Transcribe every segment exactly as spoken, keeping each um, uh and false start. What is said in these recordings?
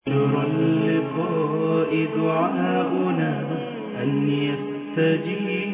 بشرى اللقاء دعاؤنا أن يستجيب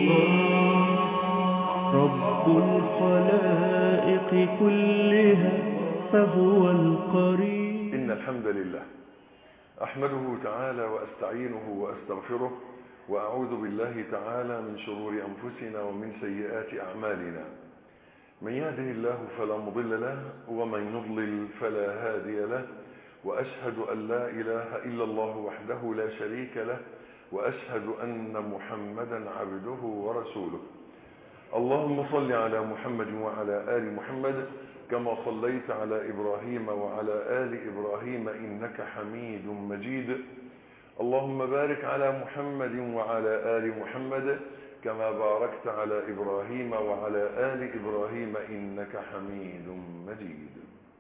رب الخلائق كلها فهو القريب. إن الحمد لله أحمده تعالى وأستعينه وأستغفره وأعوذ بالله تعالى من شرور أنفسنا ومن سيئات أعمالنا. من يهده الله فلا مضل له ومن يضلل فلا هادي له، وأشهد أن لا إله إلا الله وحده لا شريك له، وأشهد أن محمدا عبده ورسوله. اللهم صل على محمد وعلى آل محمد كما صليت على إبراهيم وعلى آل إبراهيم إنك حميد مجيد. اللهم بارك على محمد وعلى آل محمد كما باركت على إبراهيم وعلى آل إبراهيم إنك حميد مجيد.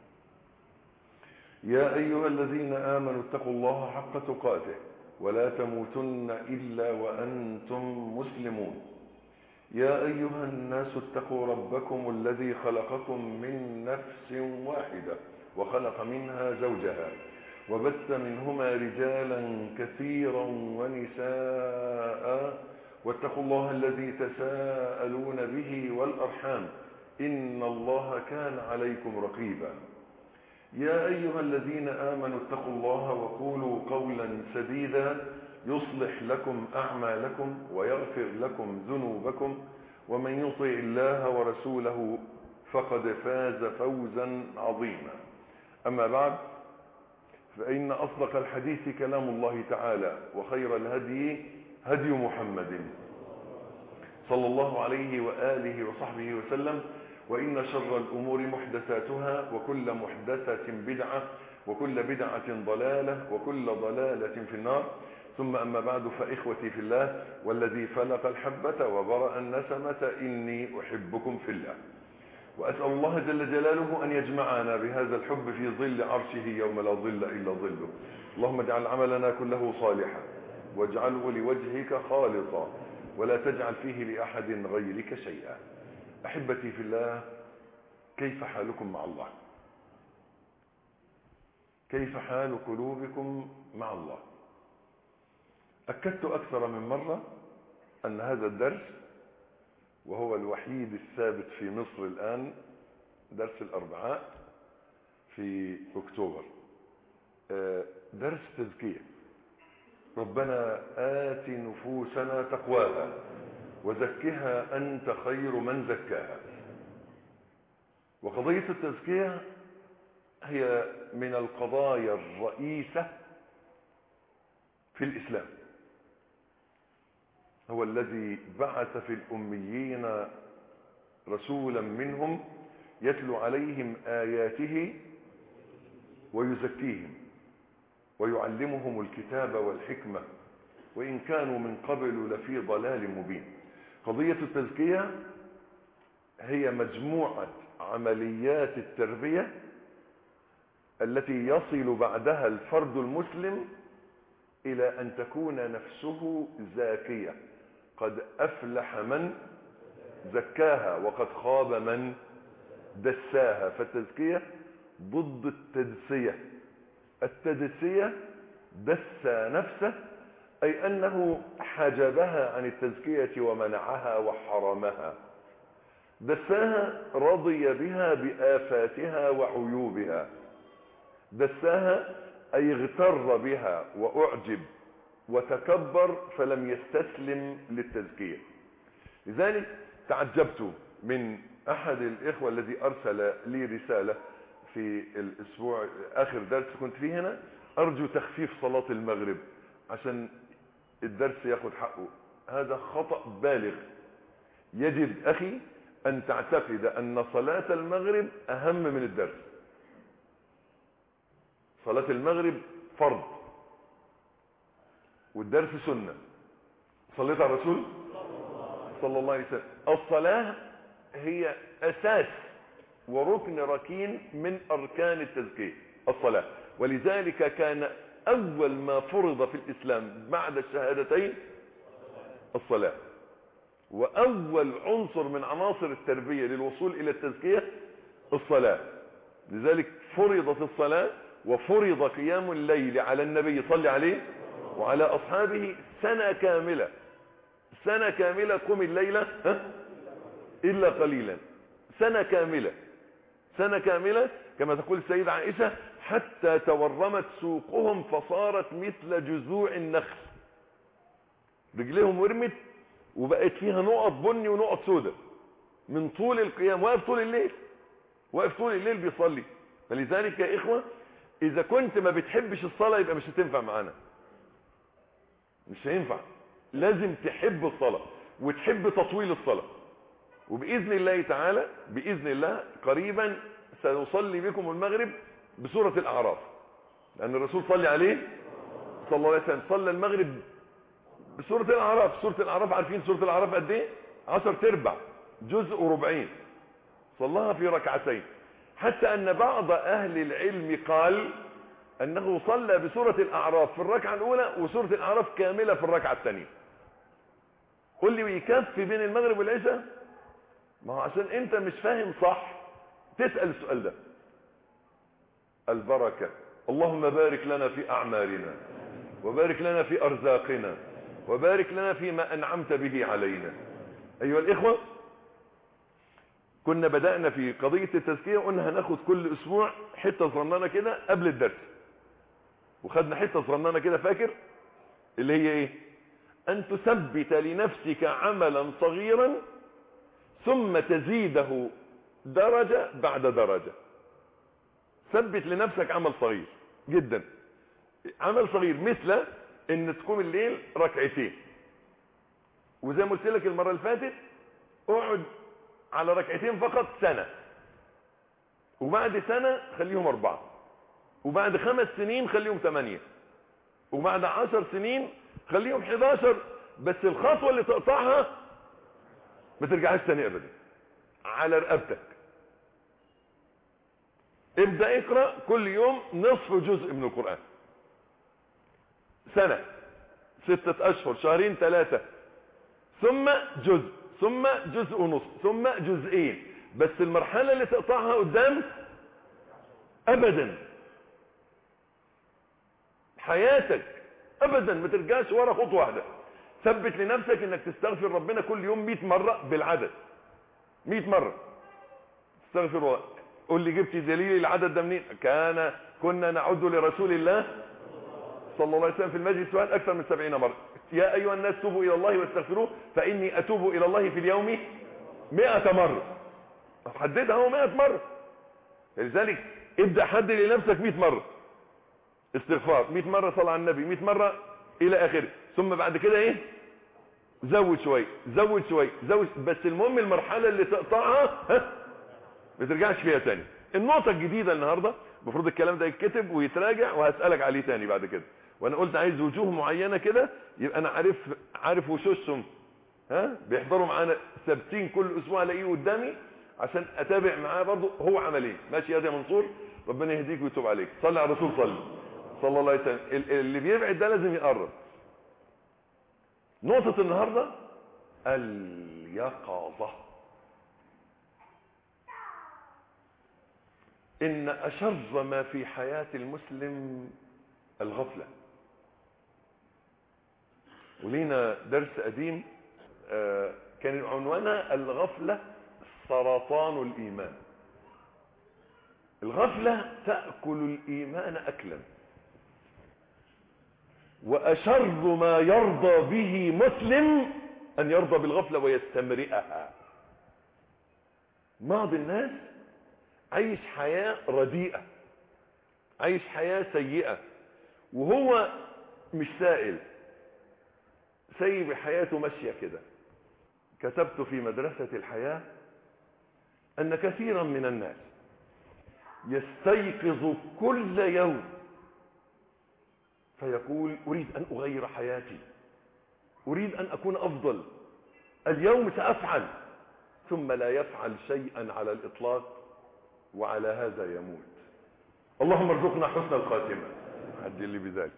يا أيها الذين آمنوا اتقوا الله حق تقاته ولا تموتن إلا وأنتم مسلمون. يا أيها الناس اتقوا ربكم الذي خلقكم من نفس واحدة وخلق منها زوجها وبث منهما رجالا كثيرا ونساء، واتقوا الله الذي تساءلون به والأرحام إن الله كان عليكم رقيبا. يا أيها الذين آمنوا اتقوا الله وقولوا قولا سديدا يصلح لكم أعمالكم ويغفر لكم ذنوبكم، ومن يطع الله ورسوله فقد فاز فوزا عظيما. أما بعد، فإن أصدق الحديث كلام الله تعالى، وخير الهدي هدي محمد صلى الله عليه وآله وصحبه وسلم، وإن شر الأمور محدثاتها، وكل محدثة بدعة، وكل بدعة ضلالة، وكل ضلالة في النار. ثم أما بعد، فإخوتي في الله والذي فلق الحبة وبرأ النسمة إني أحبكم في الله، وأسأل الله جل جلاله أن يجمعنا بهذا الحب في ظل عرشه يوم لا ظل إلا ظله. اللهم اجعل عملنا كله صالحا واجعله لوجهك خالصا ولا تجعل فيه لأحد غيرك شيئا. أحبتي في الله، كيف حالكم مع الله؟ كيف حال قلوبكم مع الله؟ أكدت أكثر من مرة أن هذا الدرس، وهو الوحيد الثابت في مصر الآن، درس الأربعاء في أكتوبر، درس تزكية. ربنا آت نفوسنا تقواها وزكها أنت خير من زكاها. وقضية التزكية هي من القضايا الرئيسة في الإسلام. هو الذي بعث في الأميين رسولا منهم يتلو عليهم آياته ويزكيهم ويعلمهم الكتاب والحكمة وإن كانوا من قبل لفي ضلال مبين. قضية التزكية هي مجموعة عمليات التربية التي يصل بعدها الفرد المسلم إلى أن تكون نفسه زاكية. قد أفلح من زكاها وقد خاب من دساها. فالتزكية ضد التدسية. التدسية دسى نفسه، أي أنه حجبها عن التزكية ومنعها وحرمها. دساها رضي بها بآفاتها وعيوبها. دساها أي اغتر بها وأعجب وتكبر فلم يستسلم للتزكية. لذلك تعجبت من أحد الإخوة الذي أرسل لي رسالة في الأسبوع آخر درس كنت فيه هنا، أرجو تخفيف صلاة المغرب عشان الدرس ياخد حقه. هذا خطأ بالغ. يجب أخي أن تعتقد أن صلاة المغرب أهم من الدرس. صلاة المغرب فرض والدرس سنة. صليت على الرسول صلى الله عليه وسلم. الصلاة هي أساس وركن ركين من أركان التزكية، الصلاة. ولذلك كان أول ما فرض في الإسلام بعد الشهادتين الصلاة، وأول عنصر من عناصر التربية للوصول إلى التزكية الصلاة. لذلك فرضت الصلاة وفرض قيام الليل على النبي صلى عليه وعلى أصحابه سنة كاملة، سنة كاملة قم الليلة ها إلا قليلا، سنة كاملة، سنة كاملة كما تقول السيدة عائشة حتى تورمت سوقهم فصارت مثل جذوع النخل، رجليهم ورمت وبقت فيها نقط بني ونقط سوداء من طول القيام، واقف طول الليل، واقف طول الليل بيصلي. فلذلك يا إخوة إذا كنت ما بتحبش الصلاة يبقى مش هتنفع معانا، مش هينفع، لازم تحب الصلاة وتحب تطويل الصلاة. وبإذن الله تعالى بإذن الله قريبا سنصلي بكم المغرب بسورة الأعراف، لأن الرسول صلى عليه صلى الله عليه وسلم صلى المغرب بسورة الأعراف. سورة الأعراف عارفين سورة الأعراف قد ايه؟ عشر تربع، جزء وربعين، صلاها في ركعتين، حتى أن بعض أهل العلم قال أنه صلى بسورة الأعراف في الركعة الأولى وسورة الأعراف كاملة في الركعة الثانية. قل لي ويكفي بين المغرب والعشاء؟ ما هو عشان أنت مش فاهم صح تسأل السؤال ده. البركة، اللهم بارك لنا في أعمالنا وبارك لنا في أرزاقنا وبارك لنا فيما أنعمت به علينا. أيها الإخوة كنا بدأنا في قضية التزكية، قلنا هناخد كل أسبوع حتة صغننة كده قبل الدرس، وخدنا حتة صغننة كده فاكر اللي هي ايه؟ أن تثبت لنفسك عملا صغيرا ثم تزيده درجة بعد درجة. ثبت لنفسك عمل صغير جدا، عمل صغير مثل ان تقوم الليل ركعتين، وزي ما قلت لك المرة اللي فاتت اقعد على ركعتين فقط سنة، وبعد سنة خليهم أربعة، وبعد خمس سنين خليهم ثمانية، وبعد عشر سنين خليهم حداشر، بس الخطوة اللي تقطعها ما ترجعهاش تاني أبدا، على رقبتك. ابدأ اقرأ كل يوم نصف جزء من القرآن، سنة، ستة أشهر، شهرين، ثلاثة، ثم جزء، ثم جزء ونصف، ثم جزئين، بس المرحلة اللي تقطعها قدام أبدا حياتك أبدا ما ترجعش ورا خطوة واحدة. ثبت لنفسك انك تستغفر ربنا كل يوم مئة مرة بالعدد، مئة مرة تستغفر الله. قول لي جبت دليل العدد ده منين؟ كان كنا نعد لرسول الله صلى الله عليه وسلم في المجلس سؤال أكثر من سبعين مرة. يا أيها الناس توبوا إلى الله واستغفروه فإني أتوب إلى الله في اليوم مئة مرة. حددها هو مئة مرة. لذلك ابدأ حدد لنفسك مئة مرة استغفار، مئة مرة صلاة على النبي، مئة مرة إلى آخره. ثم بعد كده إيه؟ زود شوي زود شوي زود، بس المهم المرحلة اللي تقطعها ها ما ترجعش فيها تاني. النقطة الجديدة النهاردة المفروض الكلام ده يتكتب ويتراجع وهسألك عليه تاني بعد كده، وانا قلت عايز وجوه معينة كده يبقى انا عارف عارف وشوشهم، ها بيحضروا معانا ثابتين كل اسبوع الاقيه قدامي عشان اتابع معاه برضه هو عمل ايه. ماشي يا منصور، ربنا يهديك ويتوب عليك. صلي على الرسول صلي صلى الله عليه وسلم. اللي بيبعد ده لازم يقرب. نقطة النهاردة اليقظة. إن أشر ما في حياة المسلم الغفلة. ولينا درس قديم كان عنوانها الغفلة سرطان الإيمان. الغفلة تأكل الإيمان أكلا، وأشر ما يرضى به مسلم أن يرضى بالغفلة ويستمرئها. بعض الناس عايش حياة رديئة، عايش حياة سيئة، وهو مش سائل، سايب حياته ماشية كده. كتبت في مدرسة الحياة أن كثيرا من الناس يستيقظ كل يوم فيقول أريد أن أغير حياتي، أريد أن أكون أفضل، اليوم سأفعل، ثم لا يفعل شيئا على الإطلاق، وعلى هذا يموت. اللهم ارزقنا حسن الخاتمة. عدي لي بذلك.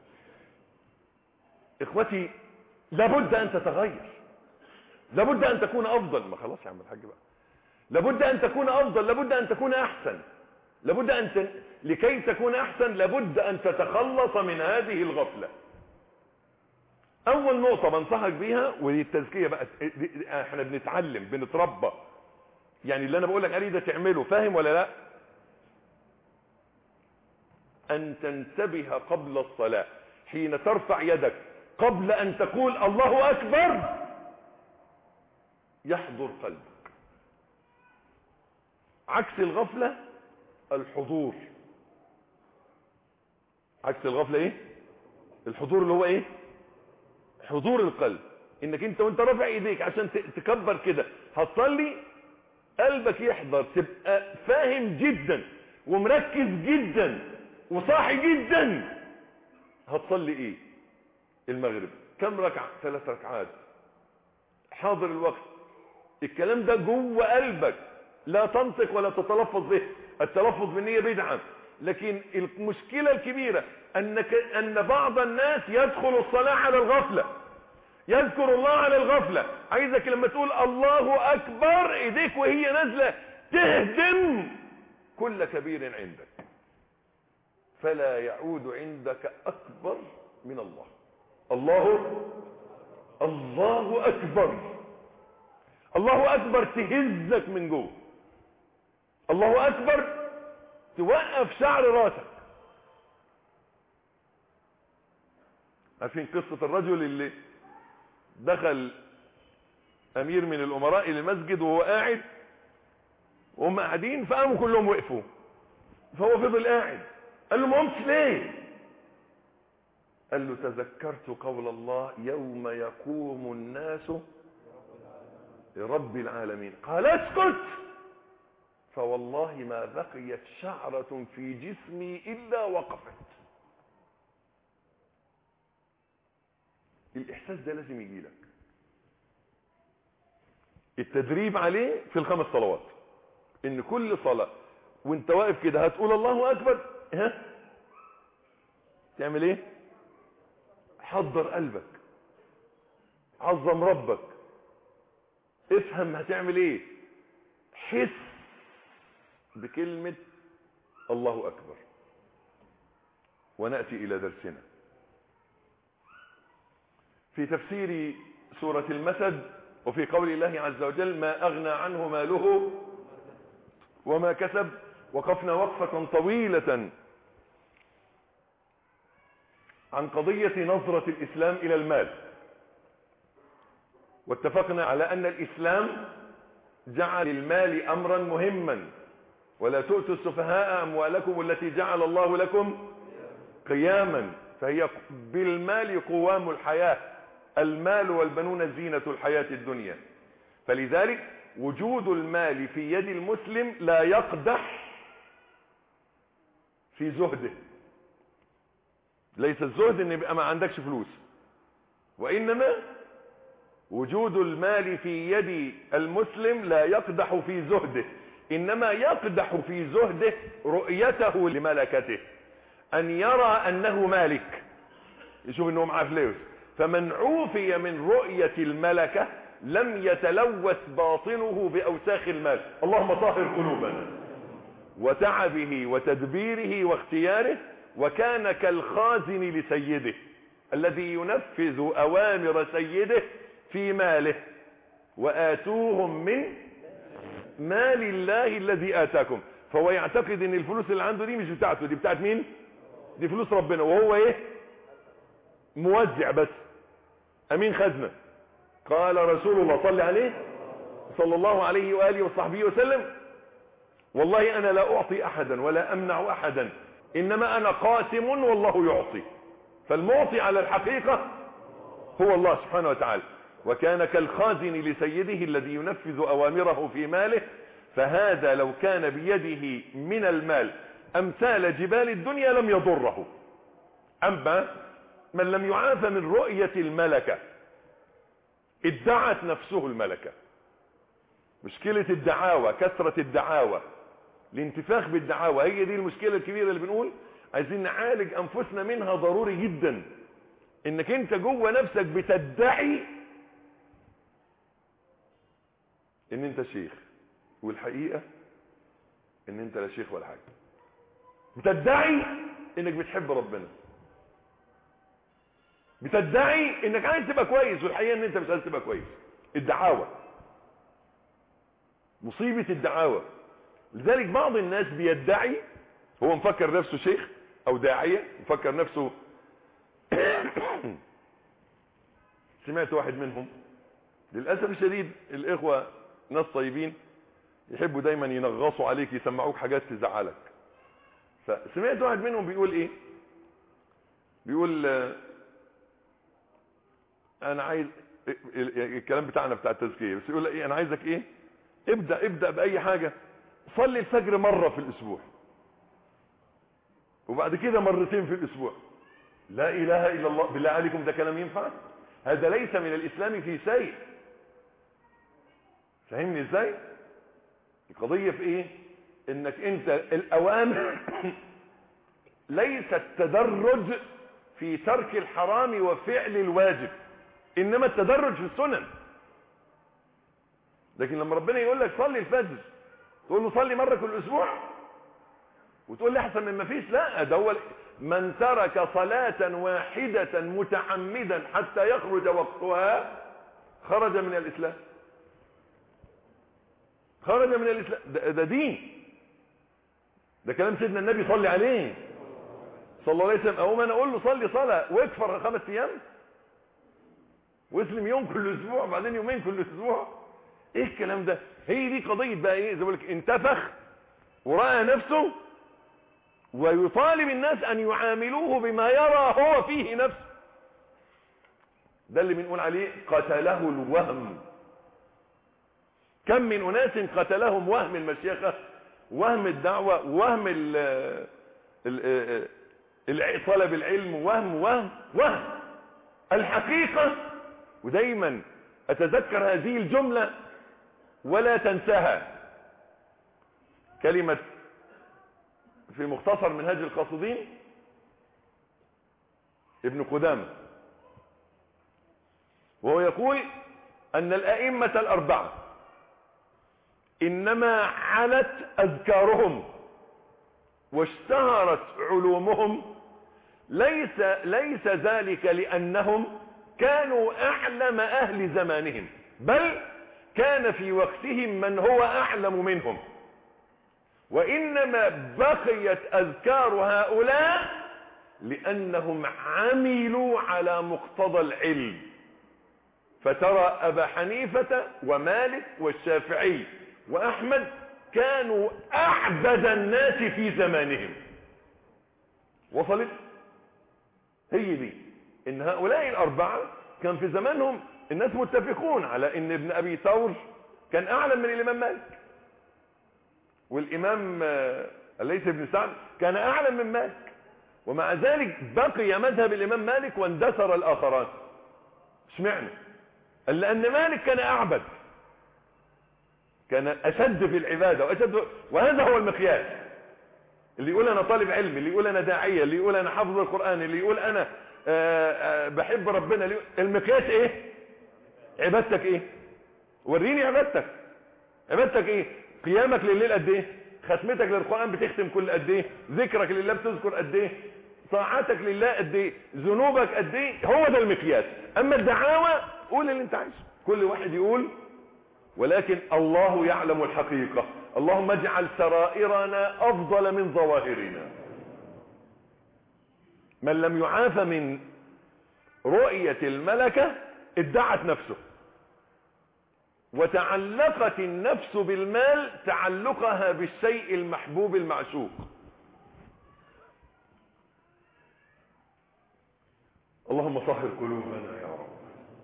إخوتي لابد أن تتغير، لابد أن تكون أفضل. ما خلاص يا عم الحاج بقى. لابد أن تكون أفضل، لابد أن تكون أحسن. لابد أن ت... لكي تكون أحسن لابد أن تتخلص من هذه الغفلة. أول نقطة بنصحك بيها، ودي التزكية بقى، احنا بنتعلم بنتربى، يعني اللي أنا بقولك عليه ده تعمله، فاهم ولا لا؟ أن تنتبه قبل الصلاة، حين ترفع يدك قبل أن تقول الله أكبر يحضر قلبك. عكس الغفلة الحضور. عكس الغفلة ايه؟ الحضور، اللي هو ايه؟ حضور القلب. انك انت وانت رافع ايديك عشان تكبر كده هتصلي، قلبك يحضر، تبقى فاهم جدا ومركز جدا وصاحي جدا. هتصلي ايه؟ المغرب كم ركعة؟ ثلاث ركعات، حاضر الوقت، الكلام ده جوه قلبك، لا تنطق ولا تتلفظ به. التلفظ بالنية بدعة، لكن المشكلة الكبيرة أنك أن بعض الناس يدخل الصلاة على الغفلة، يذكر الله على الغفلة. عايزك لما تقول الله أكبر ايديك وهي نازلة تهدم كل كبير عندك، فلا يعود عندك أكبر من الله. الله الله أكبر، الله أكبر تهزك من جوه، الله أكبر توقف شعر راسك. عارفين قصة الرجل اللي دخل أمير من الأمراء إلى المسجد وهو قاعد وهم قاعدين فقاموا كلهم وقفوا، فهو فضل قاعد، قال له ما قمتش ليه؟ قال له تذكرت قول الله يوم يقوم الناس لرب العالمين. قال اسكت، فوالله ما بقيت شعرة في جسمي إلا وقفت. الإحساس ده لازم يجي لك، التدريب عليه في الخمس صلوات، إن كل صلاة وانت واقف كده هتقول الله أكبر، ها تعمل ايه؟ حضر قلبك، عظم ربك، افهم هتعمل ايه، حس بكلمة الله أكبر. ونأتي إلى درسنا في تفسير سورة المسد، وفي قول الله عز وجل ما أغنى عنه ماله وما كسب. وقفنا وقفة طويلة عن قضية نظرة الإسلام إلى المال، واتفقنا على أن الإسلام جعل المال أمرا مهما، ولا تؤتوا السفهاء أموالكم التي جعل الله لكم قياما، فهي بالمال قوام الحياة، المال والبنون زينة الحياة الدنيا. فلذلك وجود المال في يد المسلم لا يقدح في زهده. ليس الزهد ان يبقى ما عندكش فلوس، وانما وجود المال في يد المسلم لا يقدح في زهده، انما يقدح في زهده رؤيته لملكته، ان يرى انه مالك، يشوف انه معاه فلوس. فمن عوفي من رؤية الملكة لم يتلوث باطنه باوساخ المال. اللهم طهر قلوبنا. وتعبه وتدبيره واختياره، وكان كالخازن لسيده الذي ينفذ اوامر سيده في ماله. وآتوهم من مال الله الذي آتاكم. فهو يعتقد ان الفلوس اللي عنده دي مش بتاعته، دي بتاعت مين؟ دي فلوس ربنا، وهو ايه؟ موزع بس، امين خزنة. قال رسول الله صلى عليه صلى الله عليه وآله وصحبه وسلم والله انا لا اعطي احدا ولا امنع احدا، انما انا قاسم والله يعطي. فالمعطي على الحقيقة هو الله سبحانه وتعالى. وكان كالخازن لسيده الذي ينفذ اوامره في ماله. فهذا لو كان بيده من المال امثال جبال الدنيا لم يضره. اما من لم يعاف من رؤية الملكة، ادعت نفسه الملكة. مشكلة الدعاوى، كثرة الدعاوى، الانتفاخ بالدعاوى، هي دي المشكلة الكبيرة اللي بنقول عايزين نعالج انفسنا منها. ضروري جدا انك انت جوه نفسك بتدعي ان انت شيخ، والحقيقة ان انت لا شيخ ولا حاجة. بتدعي انك بتحب ربنا، بتدعي انك عايز تبقى كويس، والحقيقه ان انت مش عايز تبقى كويس. الدعاوى، مصيبه الدعاوى. لذلك بعض الناس بيدعي، هو مفكر نفسه شيخ او داعيه، مفكر نفسه سمعت واحد منهم، للاسف الشديد الاخوه ناس طيبين يحبوا دايما ينغصوا عليك، يسمعوك حاجات تزعلك. فسمعت واحد منهم بيقول ايه، بيقول انا عايز الكلام بتاعنا بتاع التزكيه، بس يقول ايه، انا عايزك ايه، ابدا ابدا باي حاجه، صلي الفجر مره في الاسبوع، وبعد كده مرتين في الاسبوع. لا اله الا الله، بالله عليكم ده كلام ينفع؟ هذا ليس من الاسلام في شيء. فهمني ازاي؟ القضيه في ايه؟ انك انت الاوامر ليس التدرج في ترك الحرام وفعل الواجب، انما التدرج في السنن. لكن لما ربنا يقول لك صلي الفجر تقول له صلي مره كل اسبوع وتقول لي احسن من ما فيش؟ لا، ده هو من ترك صلاه واحده متعمدا حتى يخرج وقتها خرج من الاسلام، خرج من الاسلام. ده, ده دين، ده كلام سيدنا النبي صلي عليه صلى الله عليه وسلم. اقوم انا اقول له صلي صلاه واكفر خمس ايام واسلم يوم كل اسبوع بعدين يومين كل اسبوع؟ ايه الكلام ده؟ هي دي قضيه بقى ايه، زي ما بقول لك، انتفخ وراى نفسه ويطالب الناس ان يعاملوه بما يرى هو فيه نفسه. ده اللي بنقول عليه قتله الوهم. كم من اناس قتلهم وهم المشيخه، وهم الدعوه، وهم ال ال طلب العلم، وهم وهم وهم الحقيقه. ودايما اتذكر هذه الجمله ولا تنساها، كلمه في مختصر منهاج القاصدين ابن قدامه، وهو يقول ان الائمه الاربعه انما علت اذكارهم واشتهرت علومهم، ليس ليس ذلك لانهم كانوا اعلم اهل زمانهم، بل كان في وقتهم من هو اعلم منهم، وانما بقيت اذكار هؤلاء لانهم عملوا على مقتضى العلم. فترى ابا حنيفة ومالك والشافعي واحمد كانوا اعبد الناس في زمانهم. وصلت؟ هي دي ان هؤلاء الاربعة كان في زمانهم الناس متفقون على ان ابن ابي ثور كان اعلم من الامام مالك، والامام الليث بن سعد كان اعلم من مالك، ومع ذلك بقي مذهب الامام مالك واندثر الاخران. اشمعنى؟ لان مالك كان اعبد، كان اشد في العباده واشد، وهذا هو المقياس. اللي يقول انا طالب علم، اللي يقول انا داعيه، اللي يقول انا حافظ القران، اللي يقول انا آآ آآ بحب ربنا، المقياس ايه؟ عبادتك ايه؟ وريني عبادتك. عبادتك ايه؟ قيامك لليل قد ايه؟ ختمتك للقران بتختم كل قد ايه؟ ذكرك لله بتذكر قد ايه؟ طاعتك لله قد ايه؟ ذنوبك قد ايه؟ هو ده المقياس. اما الدعاوى قول اللي انت عايزه، كل واحد يقول، ولكن الله يعلم الحقيقه. اللهم اجعل سرائرنا افضل من ظواهرنا. من لم يعاف من رؤيه الملكه ادعت نفسه، وتعلقت النفس بالمال تعلقها بالشيء المحبوب المعشوق. اللهم طهر قلوبنا يا رب.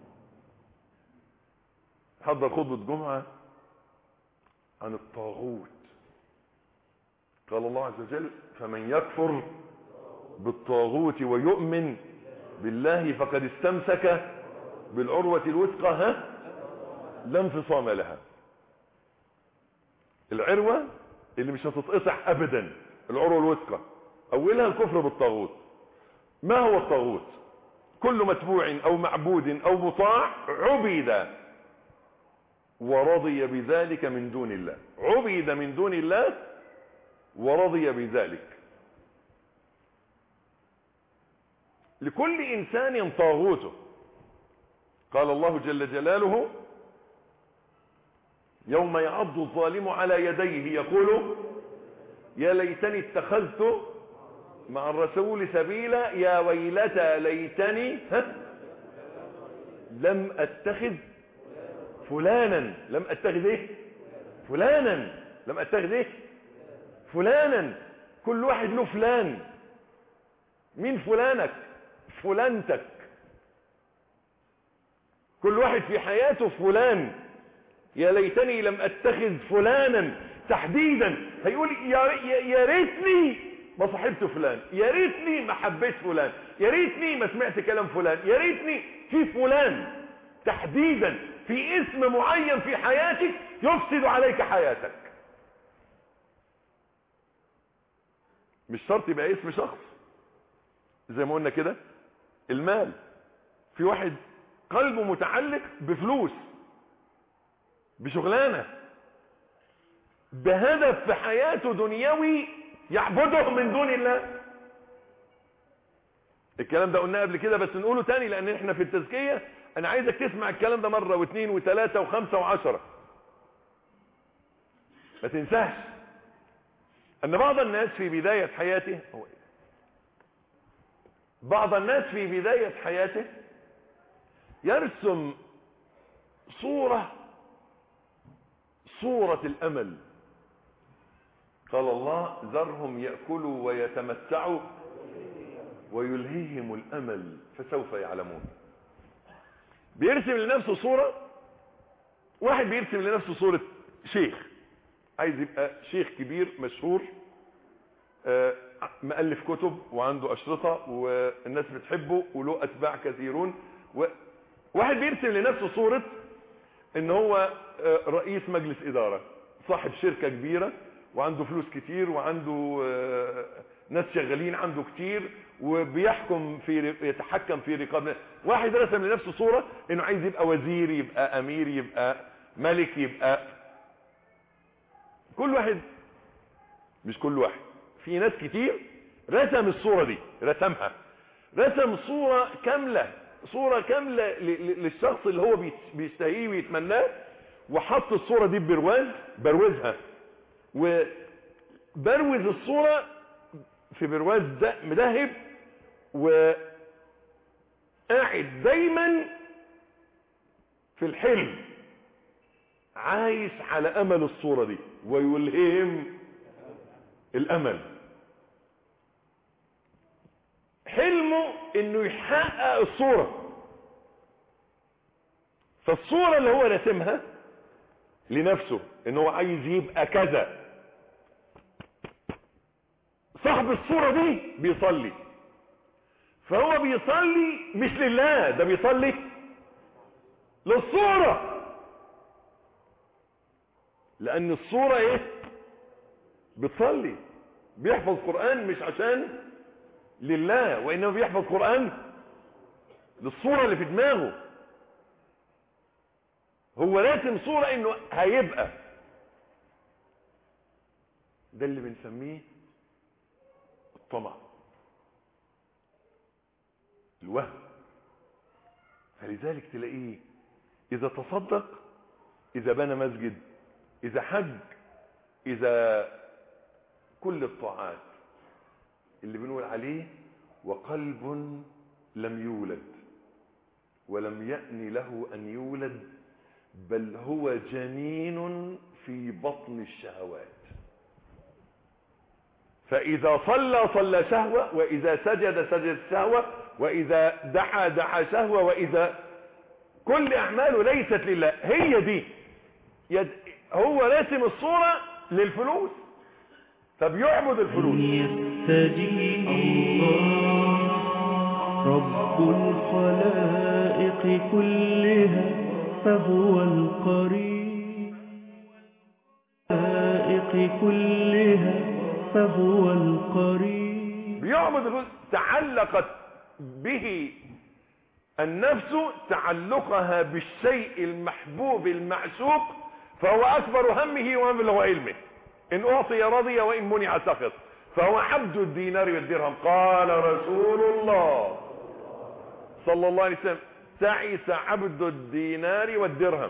حضر خطبة جمعة عن الطاغوت. قال الله عز وجل فمن يكفر بالطاغوت ويؤمن بالله فقد استمسك بالعروة الوثقى ها لا انفصام لها. العروة اللي مش هتتقطع ابدا، العروة الوثقى اولها الكفر بالطاغوت. ما هو الطاغوت؟ كل متبوع او معبود او مطاع عبد ورضي بذلك من دون الله. عبد من دون الله ورضي بذلك. لكل إنسان طاغوته. قال الله جل جلاله يوم يعض الظالم على يديه يقول يا ليتني اتخذت مع الرسول سبيلا يا ويلتى ليتني ها لم اتخذ فلانا لم اتخذ ايه فلانا لم اتخذ ايه فلانا. كل واحد له فلان. مين فلانك؟ فلانتك. كل واحد في حياته فلان. يا ليتني لم اتخذ فلانا تحديدا. هيقول يا ريتني ما صاحبت فلان، يا ريتني ما حبيت فلان، يا ريتني ما سمعت كلام فلان، يا ريتني في فلان تحديدا في اسم معين في حياتك يفسد عليك حياتك. مش شرط يبقى اسم شخص زي ما قلنا كده. المال، في واحد قلبه متعلق بفلوس، بشغلانه، بهدف في حياته دنيوي يعبده من دون الله. الكلام ده قلناه قبل كده بس نقوله تاني لان احنا في التزكية. انا عايزك تسمع الكلام ده مرة واثنين وثلاثة وخمسة وعشرة، ما تنساش ان بعض الناس في بداية حياته بعض الناس في بداية حياته يرسم صورة صورة الامل. قال الله ذرهم يأكلوا ويتمتعوا ويلهيهم الامل فسوف يعلمون. بيرسم لنفسه صورة. واحد بيرسم لنفسه صورة شيخ، عايز يبقى شيخ كبير مشهور، مؤلف كتب وعنده أشرطة والناس بتحبه وله أتباع كثيرون. واحد بيرسم لنفسه صورة ان هو رئيس مجلس إدارة، صاحب شركة كبيرة وعنده فلوس كتير وعنده ناس شغالين عنده كتير وبيحكم في يتحكم في رقاب. واحد رسم لنفسه صورة انه عايز يبقى وزير، يبقى امير، يبقى ملك، يبقى كل واحد. مش كل واحد، في ناس كتير رسم الصورة دي، رسمها رسم صورة كاملة، صورة كاملة للشخص اللي هو بيستهيه ويتمناه، وحط الصورة دي ببرواز، بروزها وبروز الصورة في برواز مذهب، وقاعد دايما في الحلم عايش على امل الصورة دي ويلهيهم الامل. حلمه انه يحقق الصورة. فالصورة اللي هو رسمها لنفسه ان هو عايز يبقى كذا، صاحب الصورة دي بيصلي، فهو بيصلي مش لله، ده بيصلي للصورة. لان الصورة ايه؟ بتصلي، بيحفظ قرآن مش عشان لله، وانما بيحفظ قرآن للصورة اللي في دماغه. هو راسم صورة انه هيبقى ده اللي بنسميه الطمع، الوهم. فلذلك تلاقيه اذا تصدق، اذا بنى مسجد، اذا حج، اذا كل الطاعات اللي بنقول عليه وقلب لم يولد ولم يأن له ان يولد بل هو جنين في بطن الشهوات. فإذا صلى صلى شهوة، وإذا سجد سجد شهوة، وإذا دعا دعا شهوة، وإذا كل أعماله ليست لله. هي دي يد... هو راسم الصورة للفلوس فبيعبد الفلوس. يستجيب الله رب الخلائق كلها فهو القريب الخلائق كلها فهو القريب. بيعبد الفلوس. تعلقت به النفس تعلقها بالشيء المحبوب المعشوق، فهو أكبر همه ومبلغ علمه. إن أعطي رضي وإن منع سخط، فهو عبد الدينار والدرهم. قال رسول الله صلى الله عليه وسلم: تعس عبد الدينار والدرهم،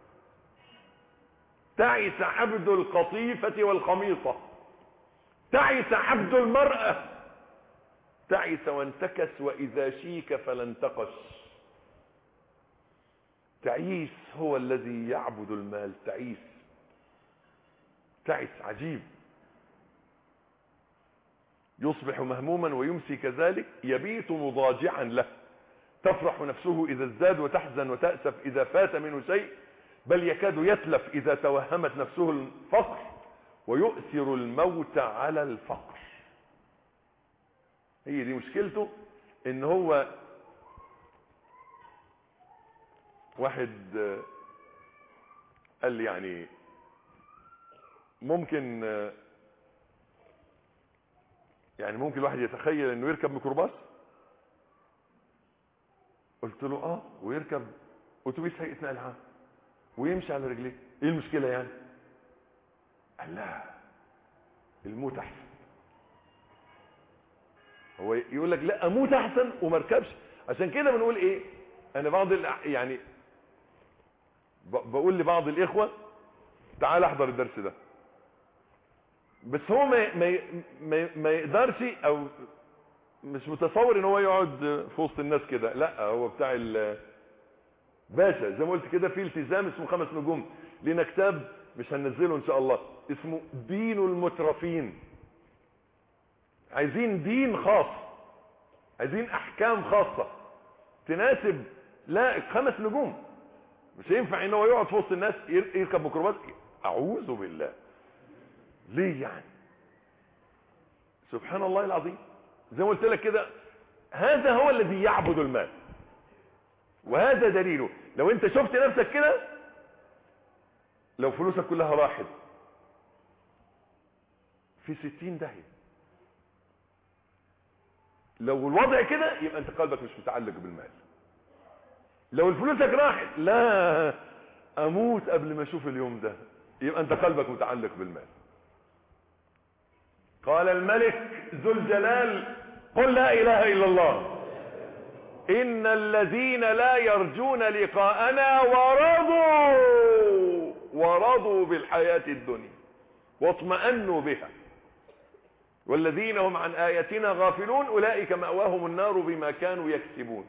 تعس عبد القطيفة والخميصة، تعس عبد المرأة، تعس وانتكس وإذا شيك فلا انتقش. تعيس هو الذي يعبد المال، تعيس تعس عجيب، يصبح مهموما ويمسي كذلك، يبيت مضاجعا له، تفرح نفسه إذا ازداد وتحزن وتأسف إذا فات منه شيء، بل يكاد يتلف إذا توهمت نفسه الفقر، ويؤثر الموت على الفقر. هي دي مشكلته، ان هو واحد قال لي يعني ممكن يعني ممكن الواحد يتخيل انه يركب ميكروباص؟ قلت له اه، ويركب اتوبيس هيئة نقل عام ويمشي على رجليه، ايه المشكلة يعني؟ قال لا، الموت احسن. هو يقول لك لا اموت احسن وما اركبش. عشان كده بنقول ايه، انا بعض يعني بقول لبعض الاخوة تعال احضر الدرس ده، بس هو ما ما ما, ما يقدرش او مش متصور ان هو يقعد في وسط الناس كده، لا هو بتاع باشا زي ما قلت كده، في التزام اسمه خمس نجوم. لنا كتاب مش هننزله ان شاء الله اسمه دين المترفين. عايزين دين خاص، عايزين احكام خاصة تناسب، لا خمس نجوم. مش هينفع ان هو يقعد في وسط الناس يركب ميكروباص، اعوذ بالله. ليه يعني؟ سبحان الله العظيم. زي ما قلت لك كده، هذا هو الذي يعبد المال، وهذا دليله. لو انت شفت نفسك كده، لو فلوسك كلها راحت في ستين داهية، لو الوضع كده يبقى انت قلبك مش متعلق بالمال. لو الفلوسك راحت لا اموت قبل ما اشوف اليوم ده، يبقى انت قلبك متعلق بالمال. قال الملك ذو الجلال: قل لا اله الا الله ان الذين لا يرجون لقاءنا ورضوا ورضوا بالحياة الدنيا واطمأنوا بها والذين هم عن آياتنا غافلون اولئك مأواهم النار بما كانوا يكسبون.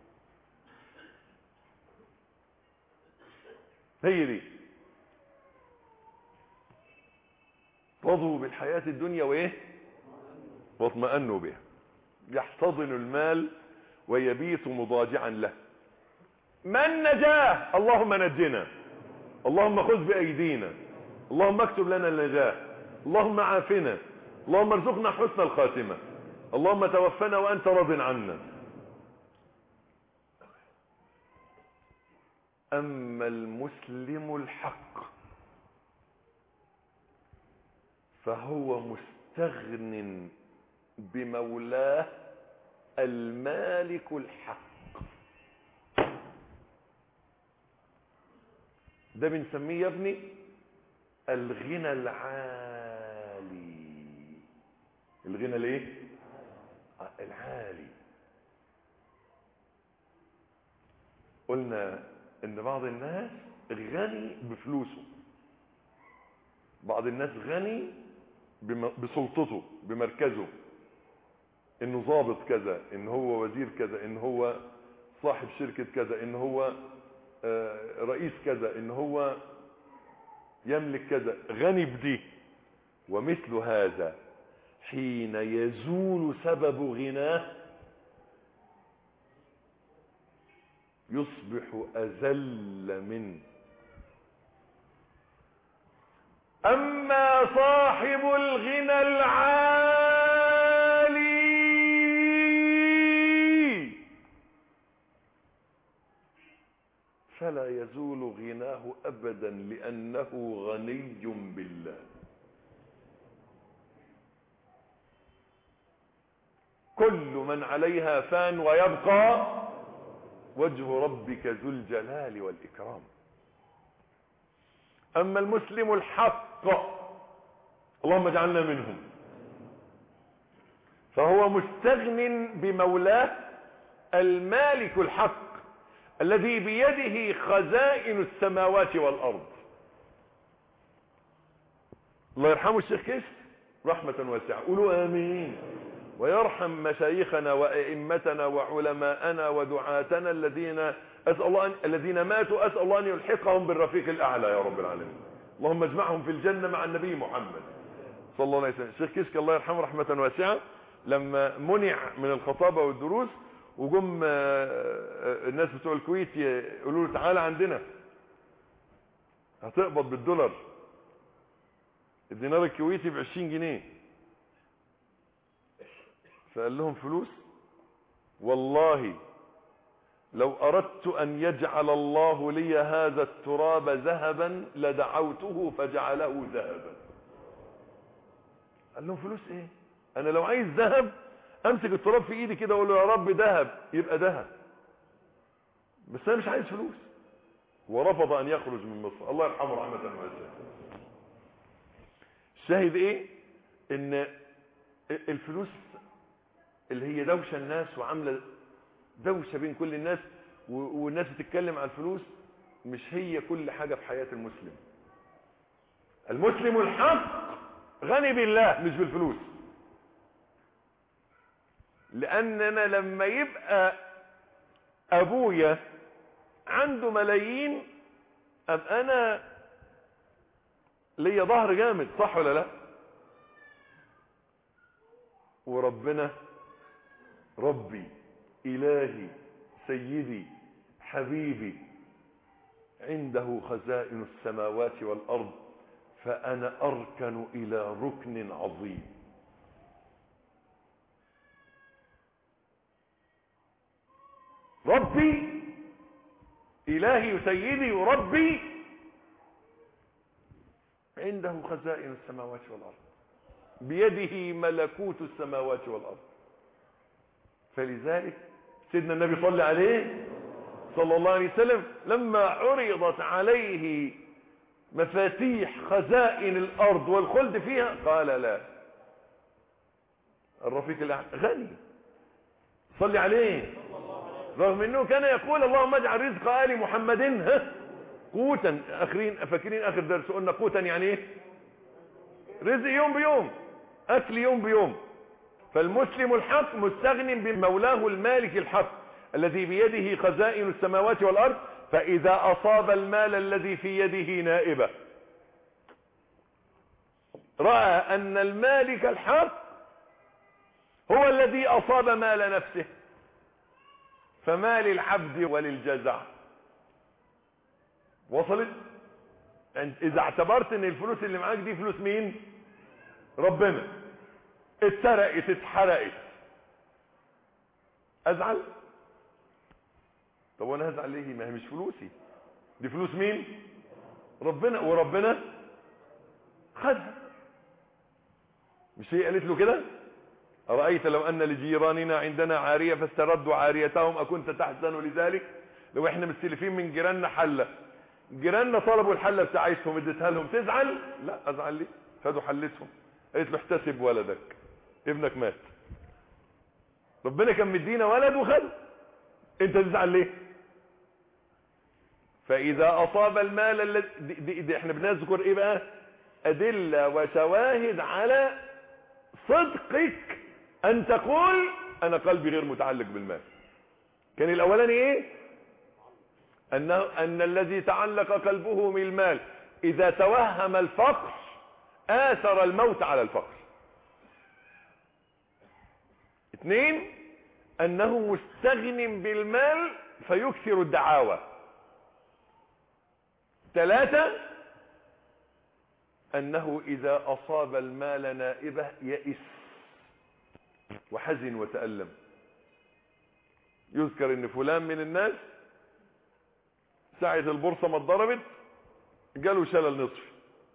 هي دي، رضوا بالحياة الدنيا وايه واطمأنوا بها، يحتضن المال ويبيت مضاجعا له. من نجاه؟ اللهم نجنا، اللهم خذ بأيدينا، اللهم اكتب لنا النجاة، اللهم عافنا، اللهم ارزقنا حسن الخاتمة، اللهم توفنا وأنت راض عنا. أما المسلم الحق فهو مستغن بمولاه المالك الحق. ده بنسميه يا ابني الغنى العالي. الغنى الايه؟ العالي. قلنا ان بعض الناس غني بفلوسه، بعض الناس غني بسلطته بمركزه، انه ضابط كذا، ان هو وزير كذا، ان هو صاحب شركة كذا، ان هو رئيس كذا، ان هو يملك كذا، غني بدي. ومثل هذا حين يزول سبب غناه يصبح أذل منه. أما صاحب الغنى العالي فلا يزول غناه أبدا لأنه غني بالله. كل من عليها فان ويبقى وجه ربك ذو الجلال والإكرام. أما المسلم الحق، اللهم اجعلنا منهم، فهو مستغن بمولاه المالك الحق الذي بيده خزائن السماوات والأرض. الله يرحمه الشيخ كيس رحمة واسعة، قولوا آمين. ويرحم مشايخنا وأئمتنا وعلماءنا ودعاتنا الذين أسأل الله أن الذين ماتوا أسأل الله أن يلحقهم بالرفيق الأعلى يا رب العالمين. اللهم اجمعهم في الجنة مع النبي محمد صلى الله عليه وسلم. الشيخ كيسك الله يرحمه رحمة واسعة لما منع من الخطابة والدروس وجم الناس بتوع الكويت يقولوا له تعالى عندنا هتقبض بالدولار، الدينار الكويتي بعشرين جنيه. فقال لهم فلوس؟ والله لو أردت أن يجعل الله لي هذا التراب ذهبا لدعوته فجعله ذهبا. قال لهم فلوس ايه؟ انا لو عايز ذهب امسك التراب في ايدي كده واقول له يا رب ذهب يبقى ذهب، بس انا مش عايز فلوس. ورفض ان يخرج من مصر، الله يرحمه رحمة واسعة. الشاهد ايه؟ ان الفلوس اللي هي دوشة الناس وعاملة دوشة بين كل الناس والناس بتتكلم عن الفلوس، مش هي كل حاجة في حياة المسلم. المسلم الحق غني بالله مش بالفلوس. لاننا لما يبقى ابويا عنده ملايين ابقى انا ليا ظهر جامد، صح ولا لا؟ وربنا ربي الهي سيدي حبيبي عنده خزائن السماوات والارض، فانا اركن الى ركن عظيم. ربي الهي سيدي وربي عنده خزائن السماوات والارض، بيده ملكوت السماوات والارض. فلذلك سيدنا النبي صلى عليه صلى الله عليه وسلم لما عرضت عليه مفاتيح خزائن الارض والخلد فيها قال لا. الرفيق الاعلى غني صلي عليه، رغم انه كان يقول اللهم اجعل رزق آل محمد ها قوتا. اخرين فاكرين اخر درس قلنا قوتا يعني ايه؟ رزق يوم بيوم، اكل يوم بيوم. فالمسلم الحق مستغن بمولاه المالك الحق الذي بيده خزائن السماوات والارض، فاذا اصاب المال الذي في يده نائبه راى ان المالك الحق هو الذي اصاب مال نفسه، فما للعبد وللجزع. وصلت؟ اذا اعتبرت ان الفلوس اللي معاك دي فلوس مين؟ ربنا، اتسرقت اتحرقت ازعل؟ طب وانا هزعل ليه؟ ما هي مش فلوسي، دي فلوس مين؟ ربنا، وربنا خدها. مش هي قالت له كده؟ أرأيت لو أن لجيراننا عندنا عارية فاستردوا عاريتهم أكنت تحزن لذلك؟ لو احنا مستلفين من جيراننا حلة، جيراننا طلبوا الحلة بتاعتهم اديتها لهم، تزعل؟ لا ازعل ليه؟ خدوا حلتهم. قالت له احتسب ولدك، ابنك مات، ربنا كان مدينا ولد وخد، انت تزعل ليه؟ فاذا اصاب المال الذي دي, دي, دي احنا بنذكر ايه بقى؟ ادله وشواهد على صدقك ان تقول انا قلبي غير متعلق بالمال. كان الاولاني ايه؟ انه ان الذي تعلق قلبه بالمال اذا توهم الفقر آثر الموت على الفقر. اثنين، انه مستغن بالمال فيكثر الدعاوى. ثلاثة، انه اذا اصاب المال نائبه يئس وحزن وتألم. يذكر ان فلان من الناس ساعة البورصة ما اتضربت جاله شلل نصفي،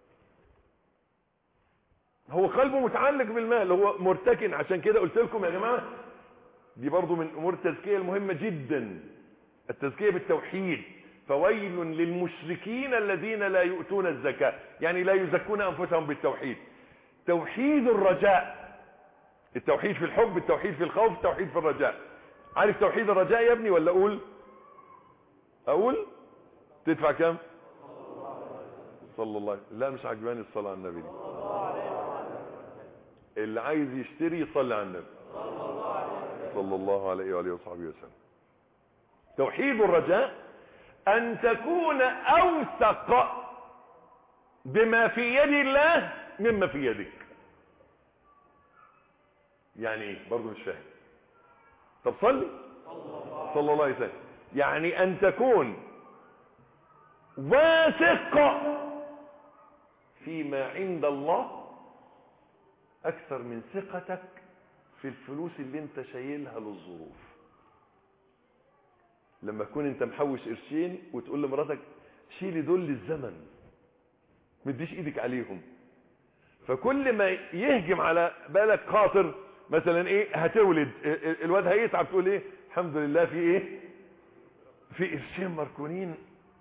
هو قلبه متعلق بالمال، هو مرتكن. عشان كده قلت لكم يا جماعة دي برضو من امور التزكية المهمة جدا، التزكية بالتوحيد. فويل للمشركين الذين لا يؤتون الزكاة، يعني لا يزكون انفسهم بالتوحيد. توحيد الرجاء، التوحيد في الحب، التوحيد في الخوف، التوحيد في الرجاء. عارف توحيد الرجاء يا ابني ولا اقول اقول تدفع كام؟ صلى الله عليه وسلم. لا مش عجباني الصلاة على النبي دي. اللي عايز يشتري يصلي على النبي صلى الله عليه وآله وصحبه وسلم. توحيد الرجاء ان تكون اوثق بما في يد الله مما في يدك. يعني ايه؟ برضه مش فاهم. طب صلي صلى الله عليه وسلم. يعني ان تكون واثق فيما عند الله اكثر من ثقتك في الفلوس اللي انت شايلها للظروف. لما تكون انت محوش قرشين وتقول لمراتك شيلي دول للزمن ما تديش ايدك عليهم، فكل ما يهجم على بالك خاطر مثلا ايه هتولد الواد هيتعب تقول ايه الحمد لله في ايه في قرشين مركونين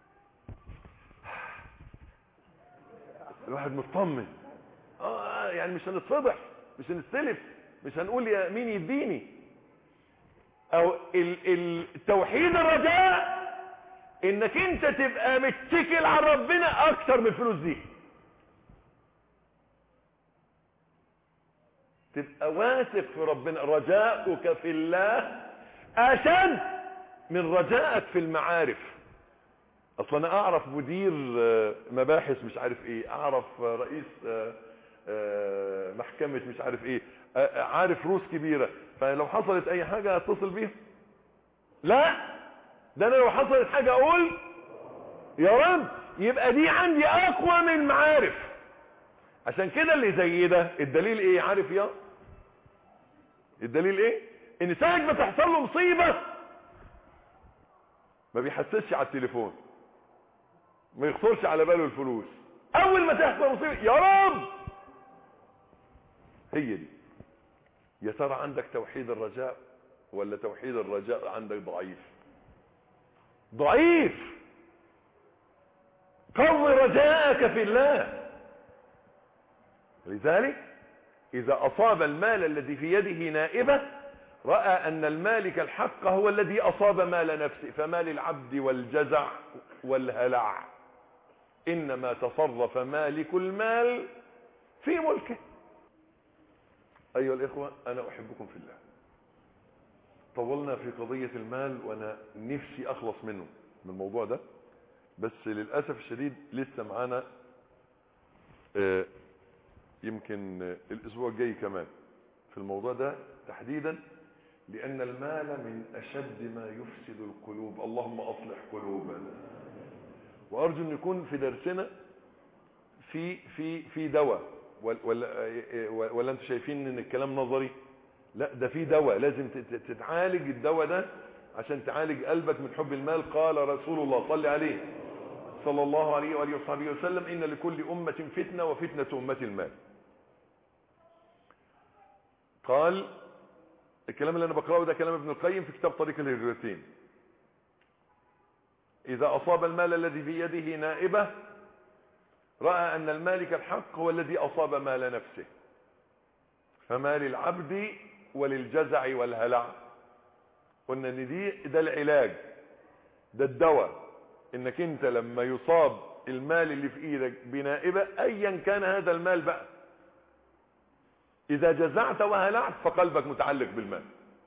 الواحد مطمن. اه يعني مش هنتفضح مش هنستلف مش هنقول يا مين يديني. او التوحيد الرجاء انك انت تبقى متكل على ربنا اكتر من الفلوس دي، تبقى واثق في ربنا. رجاؤك في الله اشد من رجائك في المعارف. اصلا انا اعرف مدير مباحث مش عارف ايه، اعرف رئيس محكمة مش عارف ايه، عارف روس كبيرة، فلو حصلت اي حاجة اتصل بيها. لا ده انا لو حصلت حاجة اقول يا رب. يبقى دي عندي اقوى من المعارف. عشان كده اللي زي ده الدليل ايه عارف يا الدليل ايه؟ ان ساعة ما تحصل له مصيبة ما بيحسسش على التليفون، ما يخطرش على باله الفلوس. اول ما تحصل مصيبة يا رب. هي دي. يا ترى عندك توحيد الرجاء ولا توحيد الرجاء عندك ضعيف؟ ضعيف. قوي رجاءك في الله. لذلك اذا اصاب المال الذي في يده نائبة رأى ان المالك الحق هو الذي اصاب مال نفسه، فمال العبد والجزع والهلع. انما تصرف مالك المال في ملكه. ايها الاخوة انا احبكم في الله. طولنا في قضية المال وانا نفسي اخلص منه من الموضوع ده، بس للأسف الشديد لسه معانا آه يمكن آه الاسبوع الجاي كمان في الموضوع ده تحديدا، لان المال من اشد ما يفسد القلوب. اللهم اصلح قلوبنا. وارجو ان يكون في درسنا في في في دواء، ولا ولا انتوا شايفين ان الكلام نظري؟ لا ده في دواء لازم تتعالج. الدواء ده عشان تعالج قلبك من حب المال. قال رسول الله صلى عليه صلى الله عليه وآله وصحبه وسلم ان لكل امة فتنة وفتنة امة المال. قال الكلام اللي انا بقرأه ده كلام ابن القيم في كتاب طريق الهجرتين. اذا اصاب المال الذي في يده نائبة رأى ان المالك الحق هو الذي اصاب مال نفسه، فما للعبد وللجزع والهلع. قلنا ان دي ده العلاج، ده الدواء، انك انت لما يصاب المال اللي في ايدك بنائبة ايا كان هذا المال بقى، اذا جزعت وهلعت فقلبك متعلق بالمال.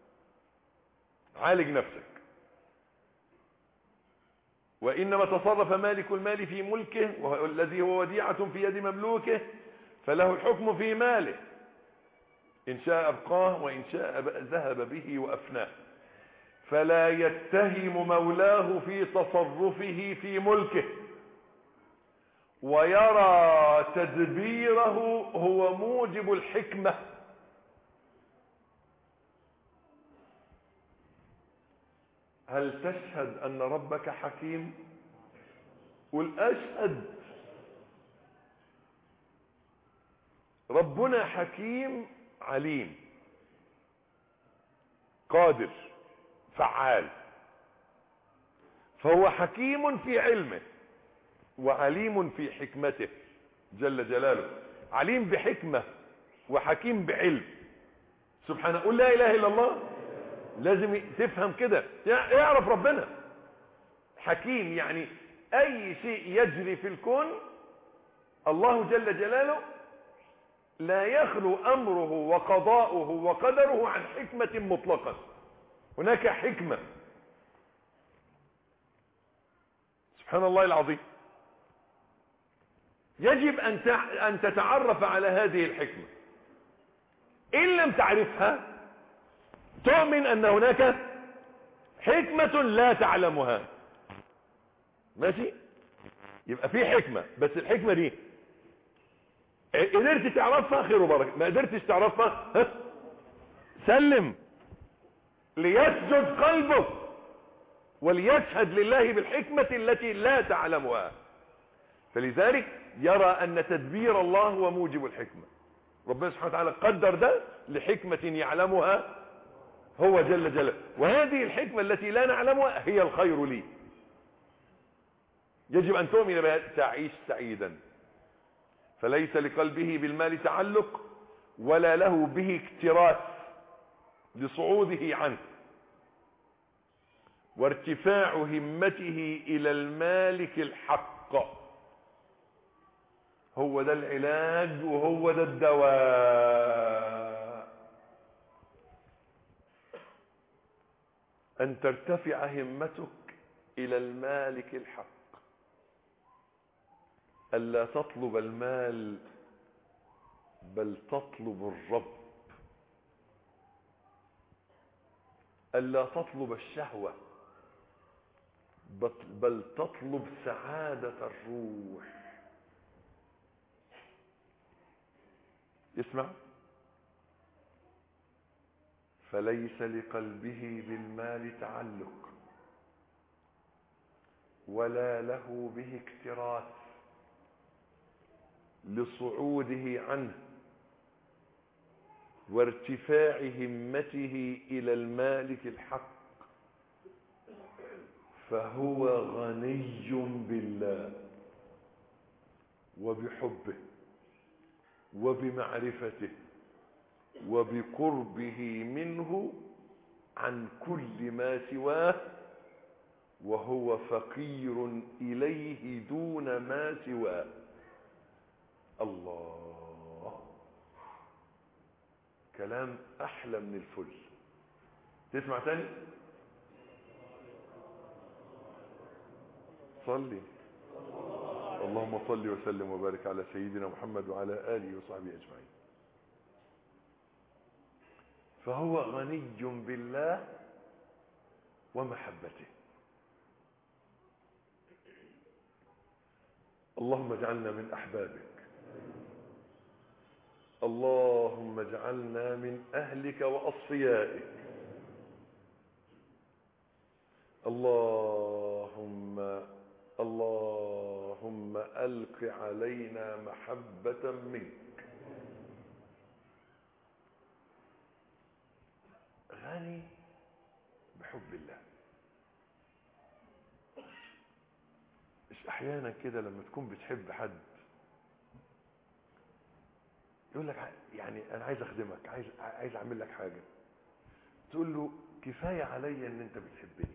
عالج نفسك. وانما تصرف مالك المال في ملكه والذي هو وديعة في يد مملوكه فله الحكم في ماله ان شاء ابقاه وان شاء ذهب به وافناه. فلا يتهم مولاه في تصرفه في ملكه ويرى تدبيره هو موجب الحكمة. هل تشهد ان ربك حكيم؟ قل اشهد. ربنا حكيم عليم قادر فعال. فهو حكيم في علمه وعليم في حكمته جل جلاله. عليم بحكمة وحكيم بعلم سبحانه. قل لا اله الا الله. لازم تفهم كده، اعرف ربنا حكيم. يعني اي شيء يجري في الكون الله جل جلاله لا يخلو امره وقضاؤه وقدره عن حكمة مطلقة. هناك حكمة، سبحان الله العظيم. يجب ان ان تتعرف على هذه الحكمة. ان لم تعرفها تؤمن ان هناك حكمة لا تعلمها. ماشي؟ يبقى في حكمة، بس الحكمة دي قدرت تعرفها خير وبركة، ما قدرتش تعرفها ها؟ سلم، ليسجد قلبك وليشهد لله بالحكمة التي لا تعلمها. فلذلك يرى ان تدبير الله هو موجب الحكمة. ربنا سبحانه وتعالى قدر ده لحكمة يعلمها هو جل جلاله، وهذه الحكمة التي لا نعلمها هي الخير لي. يجب ان تؤمن بها تعيش سعيدا. فليس لقلبه بالمال تعلق ولا له به اكتراث لصعوده عنه، وارتفاع همته الى المالك الحق. هو ده العلاج وهو ده الدواء، ان ترتفع همتك الى المالك الحق، ألا تطلب المال بل تطلب الرب، ألا تطلب الشهوة بل تطلب سعادة الروح. اسمع، فليس لقلبه بالمال تعلق ولا له به اكتراث لصعوده عنه، وارتفاع همته إلى المالك الحق، فهو غني بالله وبحبه وبمعرفته وبقربه منه عن كل ما سواه، وهو فقير إليه دون ما سواه. الله، كلام أحلى من الفل. تسمع تاني؟ صلي. اللهم صل وسلم وبارك على سيدنا محمد وعلى آله وصحبه أجمعين. فهو غني بالله ومحبته. اللهم اجعلنا من أحبابك، اللهم اجعلنا من أهلك وأصفيائك، اللهم اللهم ألق علينا محبة منك. غني بحب الله. مش أحيانا كده لما تكون بتحب حد يقول لك يعني أنا عايز أخدمك، عايز عايز أعمل لك حاجة، تقول له كفاية عليا إن أنت بتحبني.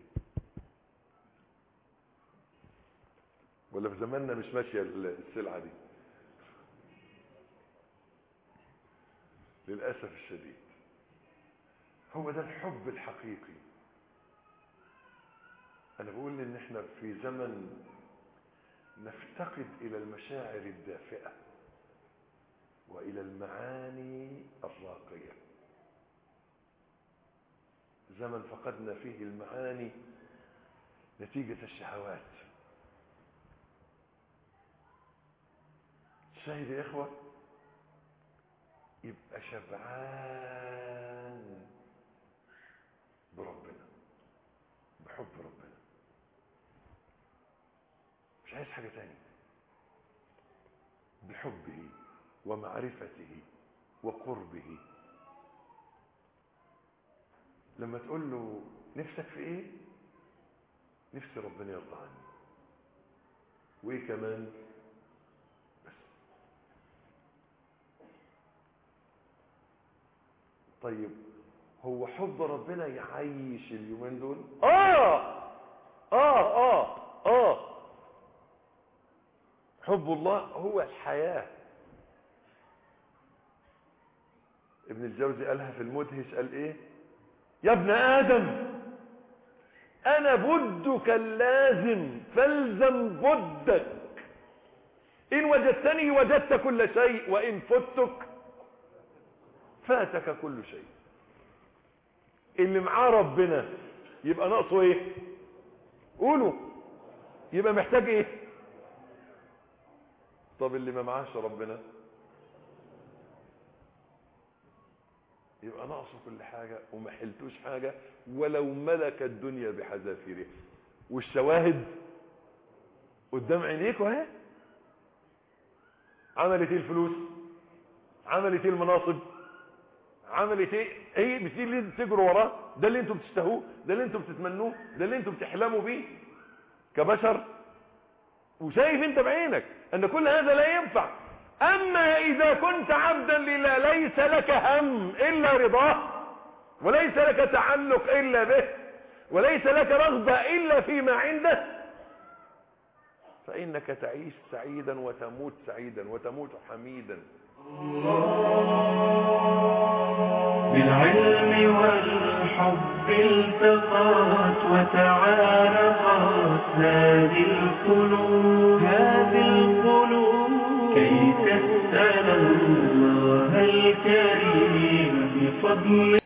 ولا في زماننا مش ماشية السلعة دي للأسف الشديد. هو ده الحب الحقيقي. أنا بقول إن إحنا في زمن نفتقد إلى المشاعر الدافئة وإلى المعاني الراقية. زمن فقدنا فيه المعاني نتيجة الشهوات. شاهد يا إخوة، يبقى شبعان بربنا، بحب ربنا، مش عايز حاجة تانية، بحبه ومعرفته وقربه. لما تقول له نفسك في ايه؟ نفسي ربنا يرضى عني. وايه كمان؟ بس. طيب هو حب ربنا يعيش اليومين دول؟ اه اه اه اه حب الله هو الحياة. ابن الجوزي قالها في المدهش، قال ايه؟ يا ابن آدم أنا بدك اللازم فالزم بدك، إن وجدتني وجدت كل شيء، وإن فتك فاتك كل شيء. اللي معاه ربنا يبقى ناقصه ايه؟ قولوا. يبقى محتاج ايه؟ طب اللي ما معاش ربنا يبقى ناقصه كل حاجة وما حلتوش حاجة ولو ملك الدنيا بحذافيره. والشواهد قدام عينيكوا اهي. عملت ايه الفلوس؟ عملت ايه المناصب؟ عملت ايه؟ ايه مش دي اللي تجروا وراه؟ ده اللي انتم بتشتهوه؟ ده اللي انتم بتتمنوه؟ ده اللي انتم بتحلموا بيه كبشر؟ وشايف انت بعينك ان كل هذا لا ينفع. اما اذا كنت عبدا لله ليس لك هم الا رضاه، وليس لك تعلق الا به، وليس لك رغبة الا فيما عنده، فانك تعيش سعيدا وتموت سعيدا وتموت حميدا. بالعلم والحب التقت وتعارفت هذه القلوب هذه القلوب كي تسأل الله الكريم بفضل